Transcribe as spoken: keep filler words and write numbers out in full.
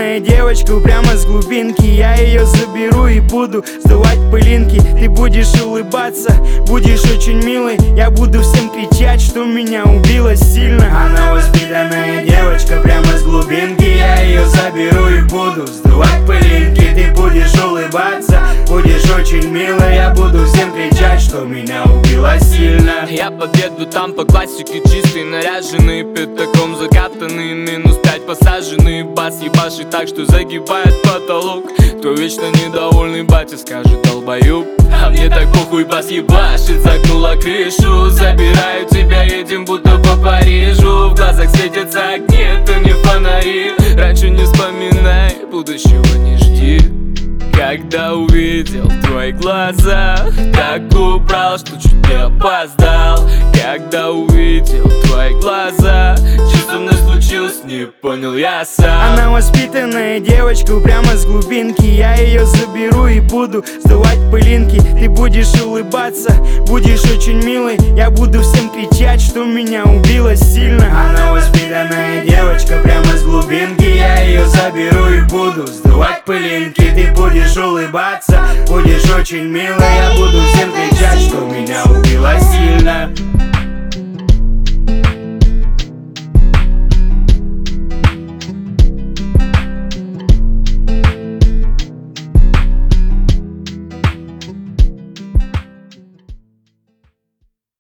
воспитанная девочка прямо с глубинки. Я ее заберу и буду сдувать пылинки. Ты будешь улыбаться, будешь очень милой. Я буду всем кричать, что меня убило сильно. Она воспитанная девочка прямо с глубинки. Я ее заберу и буду сдувать пылинки. Ты будешь улыбаться, будешь очень милой. Я буду всем кричать, что меня убило сильно. Я подъеду там по классике, чистый, наряженный, пятаком закатанный, минус пять посаженный, бас ебашит так, что загибает потолок. Кто вечно недовольный батя скажет долбоёб, а мне так похуй, бас ебашит, загнула крышу. Забираю тебя, едем будто по Парижу. В глазах светятся огни, это не фонари. Раньше не вспоминай, будущего не жди. Когда увидел твои глаза, так убрал, что чуть не опоздал. Когда увидел твои глаза, что со мной случилось, не понял я сам. Она воспитанная девочка прямо с глубинки. Я ее заберу и буду сдувать пылинки. Ты будешь улыбаться, будешь очень милой. Я буду всем кричать, что меня убило сильно. Она воспитанная девочка прямо с глубинки. Я ее заберу и буду сдувать пылинки. Ты будешь улыбаться, будешь очень милой. Я буду всем кричать, что меня убило сильно.